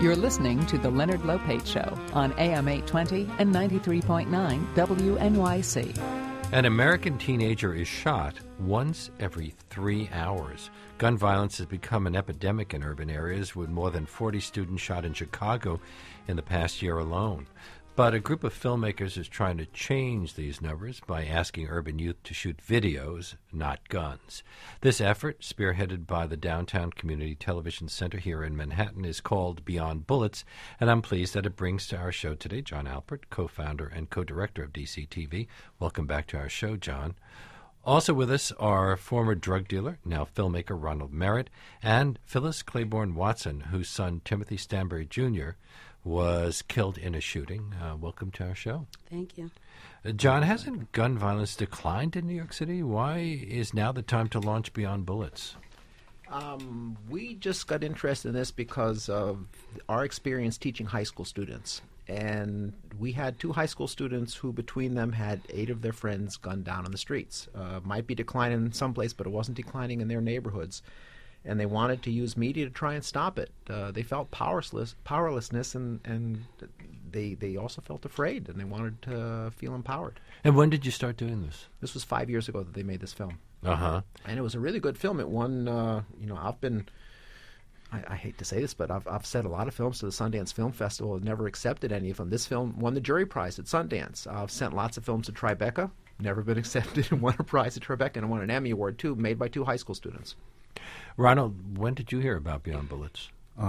You're listening to The Leonard Lopate Show on AM 820 and 93.9 WNYC. An American teenager is shot once every 3 hours. Gun violence has become an epidemic in urban areas, with more than 40 students shot in Chicago in the past year alone. But a group of filmmakers is trying to change these numbers by asking urban youth to shoot videos, not guns. This effort, spearheaded by the Downtown Community Television Center here in Manhattan, is called Beyond Bullets, and I'm pleased that it brings to our show today John Alpert, co-founder and co-director of DCTV. Welcome back to our show, John. Also with us are former drug dealer, now filmmaker Ronald Merritt, and Phyllis Claiborne Watson, whose son Timothy Stanbury Jr. was killed in a shooting. Welcome to our show. Thank you. John, hasn't gun violence declined in New York City? Why is now the time to launch Beyond Bullets? We just got interested in this because of our experience teaching high school students. And we had 2 high school students who, between them, had 8 of their friends gunned down on the streets. Might be declining in some place, but it wasn't declining in their neighborhoods. And they wanted to use media to try and stop it. They felt powerlessness, and they also felt afraid, and they wanted to feel empowered. And when did you start doing this? This was 5 years ago that they made this film. Uh-huh. And it was a really good film. It won, I've been... I hate to say this, but I've sent a lot of films to the Sundance Film Festival and never accepted any of them. This film won the jury prize at Sundance. I've sent lots of films to Tribeca, never been accepted, and won a prize at Tribeca, and won an Emmy Award, too, made by 2 high school students. Ronald, when did you hear about Beyond Bullets?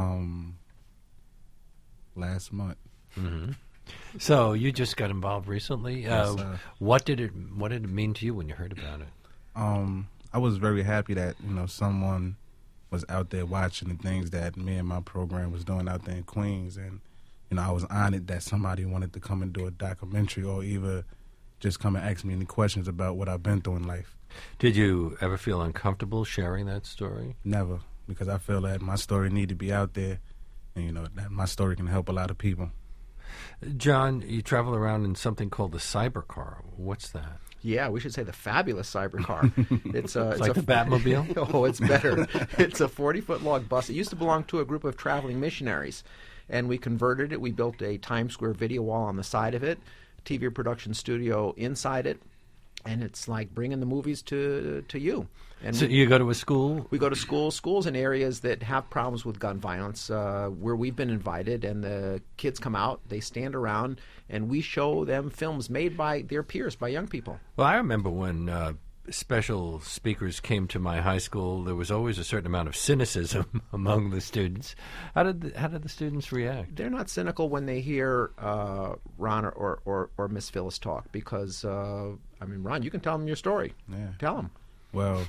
Last month. Mm-hmm. So you just got involved recently. Yes, what did it mean to you when you heard about it? I was very happy that someone was out there watching the things that me and my program was doing out there in Queens, and I was honored that somebody wanted to come and do a documentary, or either just come and ask me any questions about what I've been through in life. Did you ever feel uncomfortable sharing that story? Never, because I feel that my story need to be out there, and that my story can help a lot of people. John, you travel around in something called the cyber car. What's that? Yeah, we should say the fabulous cyber car. It's like the Batmobile? Oh, it's better. It's a 40-foot long bus. It used to belong to a group of traveling missionaries, and we converted it. We built a Times Square video wall on the side of it, TV production studio inside it, and it's like bringing the movies to you. And so you go to a school? We go to schools in areas that have problems with gun violence, where we've been invited, and the kids come out, they stand around, and we show them films made by their peers, by young people. Well, I remember when special speakers came to my high school, there was always a certain amount of cynicism among the students. How did the students react? They're not cynical when they hear Ron or Miss Phyllis talk, because, Ron, you can tell them your story. Yeah. Tell them. Well,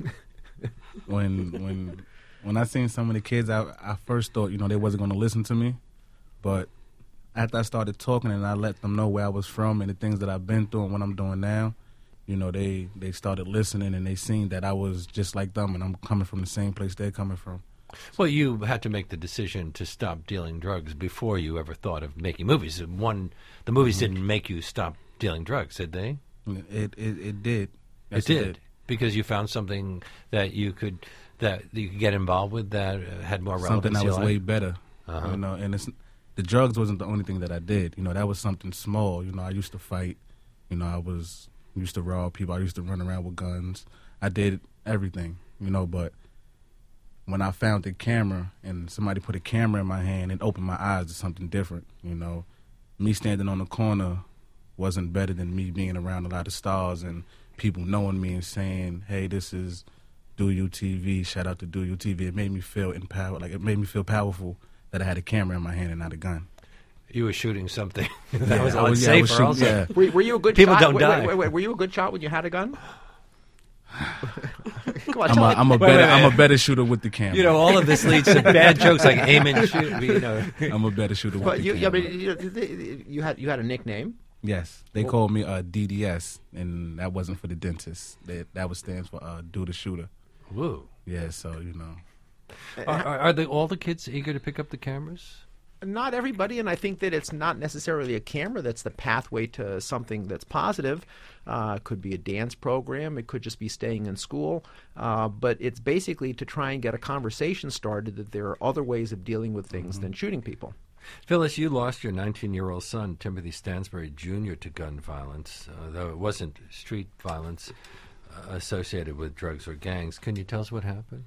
when I seen some of the kids, I first thought, they wasn't going to listen to me. But after I started talking and I let them know where I was from and the things that I've been through and what I'm doing now, they started listening, and they seen that I was just like them, and I'm coming from the same place they're coming from. Well, you had to make the decision to stop dealing drugs before you ever thought of making movies. The movies didn't make you stop dealing drugs, did they? It did. It Yes, did. Because you found something that you could get involved with that had more relevance. Something that was way better, Uh-huh. And the drugs wasn't the only thing that I did. That was something small. I used to fight. I used to rob people. I used to run around with guns. I did everything. But when I found the camera and somebody put a camera in my hand, it opened my eyes to something different. Me standing on the corner wasn't better than me being around a lot of stars and people knowing me and saying, "Hey, this is Do You TV. Shout out to Do You TV." It made me feel empowered. Like, it made me feel powerful that I had a camera in my hand and not a gun. You were shooting something that Yeah, was I was unsafe. shooting, Also. yeah. Were you a good People shot? don't die. Wait. Were you a good shot when you had a gun? Come on, I'm a better shooter with the camera. All of this leads to bad jokes like aim and shoot. I'm a better shooter with But the camera. you had a nickname. Yes, they called me DDS, and that wasn't for the dentist. That was stands for Do the Shooter. Woo. Yeah, so Are all the kids eager to pick up the cameras? Not everybody, and I think that it's not necessarily a camera that's the pathway to something that's positive. It could be a dance program. It could just be staying in school. But it's basically to try and get a conversation started that there are other ways of dealing with things than shooting people. Phyllis, you lost your 19-year-old son, Timothy Stansbury Jr., to gun violence, though it wasn't street violence associated with drugs or gangs. Can you tell us what happened?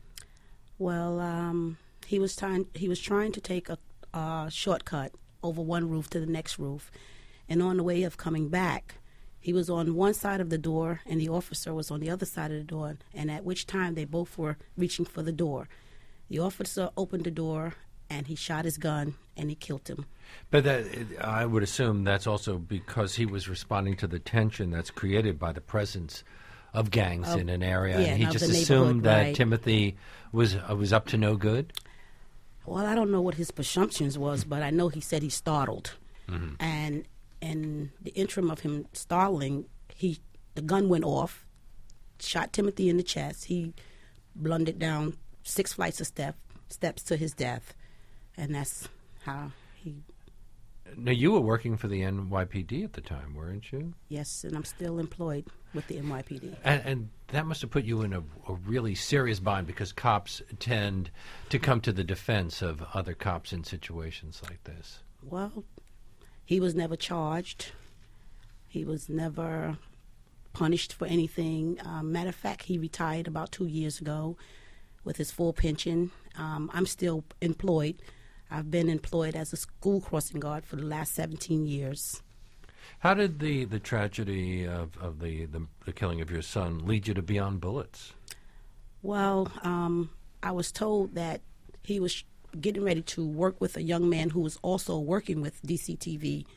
Well, he was trying to take a shortcut over one roof to the next roof, and on the way of coming back, he was on one side of the door and the officer was on the other side of the door, and at which time they both were reaching for the door. The officer opened the door and he shot his gun and he killed him. But I would assume that's also because he was responding to the tension that's created by the presence of gangs in an area, and he just assumed that right. Timothy was up to no good? Well, I don't know what his presumptions was, but I know he said he startled. Mm-hmm. And in the interim of him startling, the gun went off, shot Timothy in the chest. He blundered down 6 flights of steps to his death, and that's how he... Now, you were working for the NYPD at the time, weren't you? Yes, and I'm still employed with the NYPD. And that must have put you in a really serious bind, because cops tend to come to the defense of other cops in situations like this. Well, he was never charged. He was never punished for anything. Matter of fact, he retired about 2 years ago with his full pension. I'm still employed. I've been employed as a school crossing guard for the last 17 years. How did the tragedy of the killing of your son lead you to Beyond Bullets? Well, I was told that he was getting ready to work with a young man who was also working with DCTV,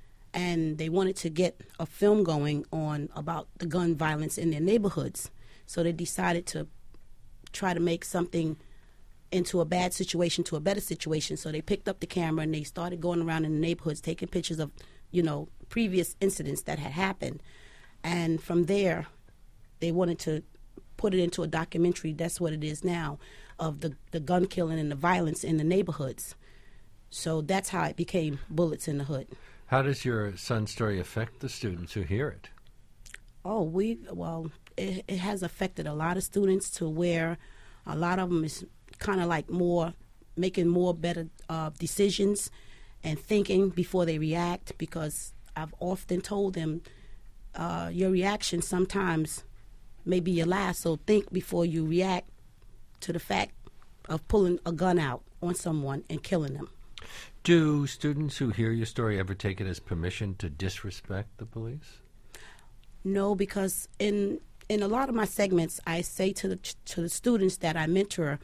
and they wanted to get a film going on about the gun violence in their neighborhoods. So they decided to try to make something into a bad situation to a better situation. So they picked up the camera and they started going around in the neighborhoods taking pictures of, previous incidents that had happened. And from there, they wanted to put it into a documentary. That's what it is now, of the gun killing and the violence in the neighborhoods. So that's how it became Bullets in the Hood. How does your son's story affect the students who hear it? Oh, it has affected a lot of students to where a lot of them is kind of like making more better decisions and thinking before they react, because I've often told them your reaction sometimes may be your last, so think before you react to the fact of pulling a gun out on someone and killing them. Do students who hear your story ever take it as permission to disrespect the police? No, because in a lot of my segments, I say to the students that I mentor,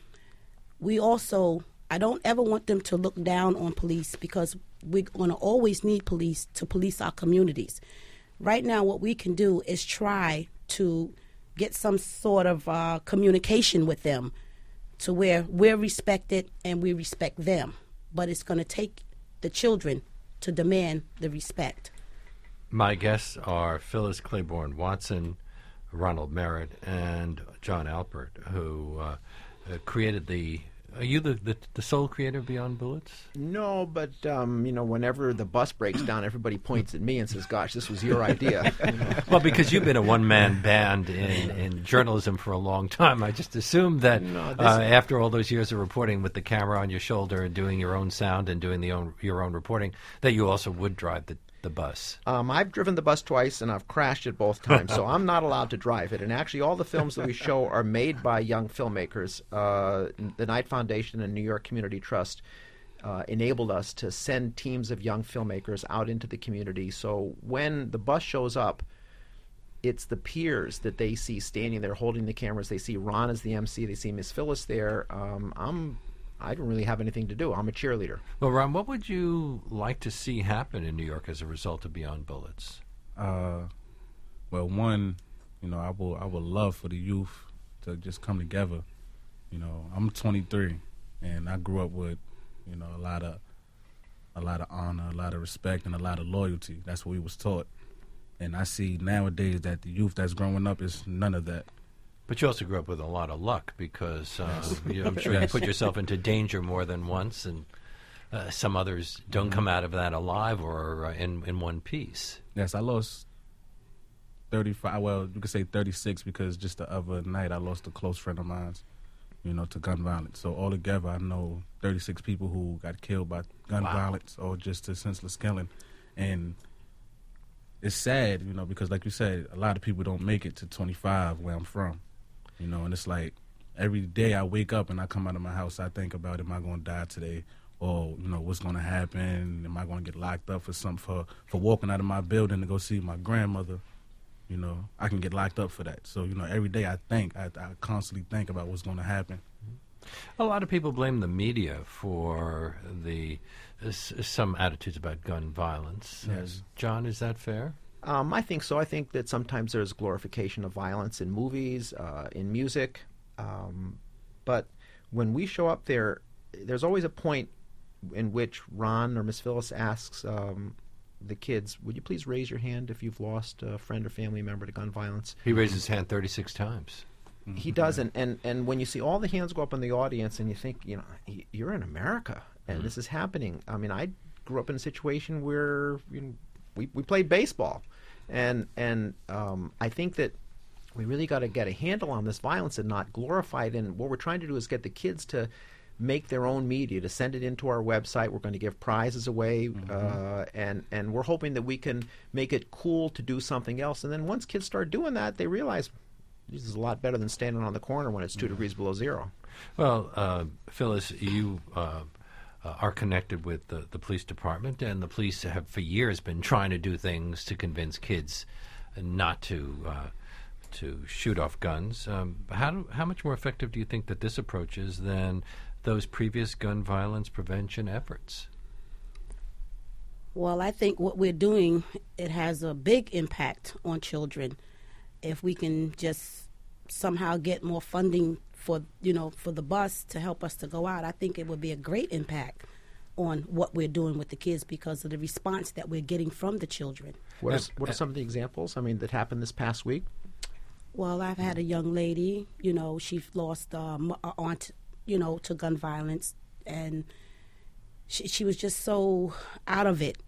I don't ever want them to look down on police, because we're going to always need police to police our communities. Right now, what we can do is try to get some sort of communication with them to where we're respected and we respect them. But it's going to take the children to demand the respect. My guests are Phyllis Claiborne Watson, Ronald Merritt, and John Alpert, who created the... Are you the sole creator of Beyond Bullets? No, but, whenever the bus breaks down, everybody points at me and says, gosh, this was your idea. Well, because you've been a one-man band in journalism for a long time, I just assumed that after all those years of reporting with the camera on your shoulder and doing your own sound and doing your own reporting, that you also would drive the bus. I've driven the bus twice, and I've crashed it both times, so I'm not allowed to drive it. And actually, all the films that we show are made by young filmmakers. The Knight Foundation and New York Community Trust enabled us to send teams of young filmmakers out into the community. So when the bus shows up, it's the peers that they see standing there holding the cameras. They see Ron as the MC. They see Miss Phyllis there. I don't really have anything to do. I'm a cheerleader. Well, Ron, what would you like to see happen in New York as a result of Beyond Bullets? Well, one, I would love for the youth to just come together. I'm 23, and I grew up with, a lot of honor, a lot of respect, and a lot of loyalty. That's what we was taught. And I see nowadays that the youth that's growing up is none of that. But you also grew up with a lot of luck, because I'm sure you put yourself into danger more than once, and some others don't come out of that alive or in one piece. Yes, I lost 35, well, you could say 36, because just the other night I lost a close friend of mine to gun violence. So altogether, I know 36 people who got killed by gun violence or just a senseless killing. And it's sad, because like you said, a lot of people don't make it to 25 where I'm from, and it's like every day I wake up and I come out of my house, I think about, am I going to die today? Or, what's going to happen? Am I going to get locked up for something, for walking out of my building to go see my grandmother? I can get locked up for that. So, every day I constantly think about what's going to happen. A lot of people blame the media for some attitudes about gun violence. Yes. John, is that fair? I think so. I think that sometimes there's glorification of violence in movies, in music. But when we show up there, there's always a point in which Ron or Miss Phyllis asks the kids, would you please raise your hand if you've lost a friend or family member to gun violence? He raised his hand 36 times. He does, and when you see all the hands go up in the audience and you think, you're in America and this is happening. I mean, I grew up in a situation where we played baseball, and I think that we really got to get a handle on this violence and not glorify it. And what we're trying to do is get the kids to make their own media, to send it into our website. We're going to give prizes away, and we're hoping that we can make it cool to do something else. And then once kids start doing that, they realize this is a lot better than standing on the corner when it's 2 degrees below zero. Well, Phyllis, you are connected with the police department, and the police have for years been trying to do things to convince kids not to shoot off guns. How much more effective do you think that this approach is than those previous gun violence prevention efforts? Well, I think what we're doing, it has a big impact on children. If we can just somehow get more funding for the bus to help us to go out, I think it would be a great impact on what we're doing with the kids because of the response that we're getting from the children. What are some of the examples, that happened this past week? Well, I've had a young lady, she lost an aunt, to gun violence, and she was just so out of it,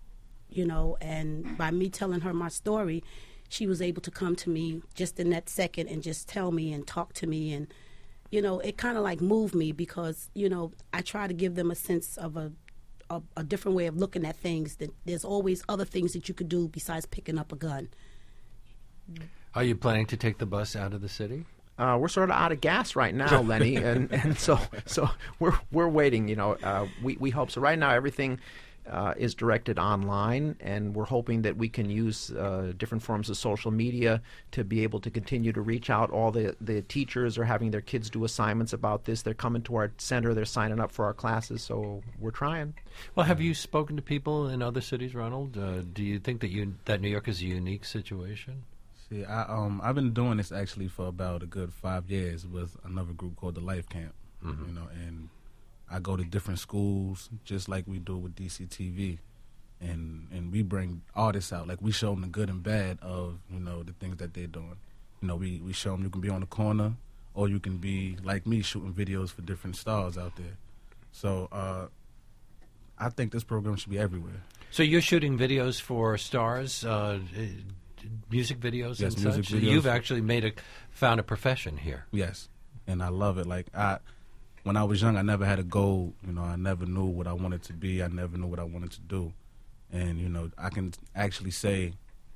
and by me telling her my story, she was able to come to me just in that second and just tell me and talk to me, and, it kind of like moved me because, I try to give them a sense of a different way of looking at things, that there's always other things that you could do besides picking up a gun. Are you planning to take the bus out of the city? We're sort of out of gas right now, Lenny, and so we're waiting. We hope so. Right now, everything is directed online, and we're hoping that we can use different forms of social media to be able to continue to reach out. All the teachers are having their kids do assignments about this. They're coming to our center. They're signing up for our classes. So we're trying. Well, have you spoken to people in other cities, Ronald? Do you think that New York is a unique situation? See, I've been doing this actually for about a good 5 years with another group called the Life Camp, and I go to different schools just like we do with DCTV, and we bring artists out. Like we show them the good and bad of the things that they're doing. We show them you can be on the corner, or you can be like me shooting videos for different stars out there. So I think this program should be everywhere. So you're shooting videos for stars. Music videos yes, and music such. videos. So you've actually found a profession here. Yes, and I love it. Like when I was young, I never had a goal. I never knew what I wanted to be. I never knew what I wanted to do. And I can actually say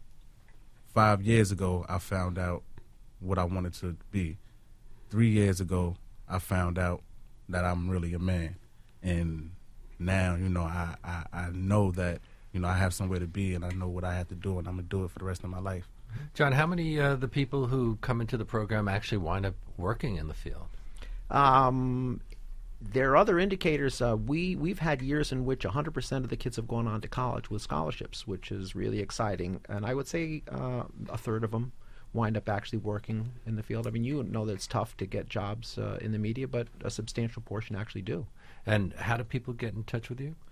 5 years ago, I found out what I wanted to be. 3 years ago, I found out that I'm really a man. And now, I know that I have somewhere to be, and I know what I have to do, and I'm going to do it for the rest of my life. John, how many of the people who come into the program actually wind up working in the field? There are other indicators. We've had years in which 100% of the kids have gone on to college with scholarships, which is really exciting. And I would say a third of them wind up actually working in the field. I mean, you know that it's tough to get jobs in the media, but a substantial portion actually do. And how do people get in touch with you?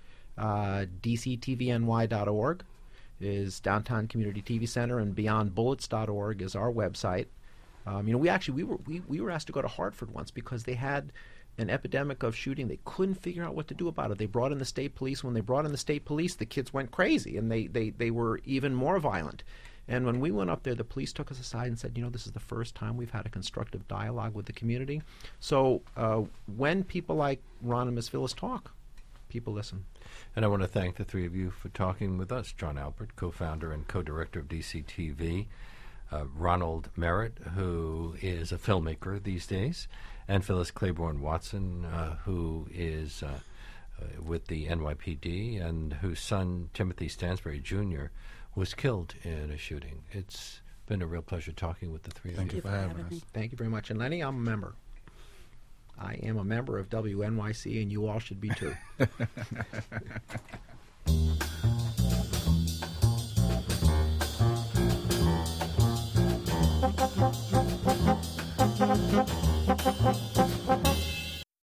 DCTVNY.org is Downtown Community TV Center, and BeyondBullets.org is our website. We were asked to go to Hartford once because they had an epidemic of shooting. They couldn't figure out what to do about it. They brought in the state police. When they brought in the state police, the kids went crazy, and they were even more violent. And when we went up there, the police took us aside and said, this is the first time we've had a constructive dialogue with the community. So when people like Ron and Ms. Phyllis talk, people listen. And I want to thank the three of you for talking with us. John Albert, co-founder and co-director of DCTV. Ronald Merritt, who is a filmmaker these days. And Phyllis Claiborne Watson, who is with the NYPD and whose son, Timothy Stansbury Jr., was killed in a shooting. It's been a real pleasure talking with the three of you. Thank you for having us. Thank you very much. And Lenny, I'm a member. I am a member of WNYC, and you all should be too.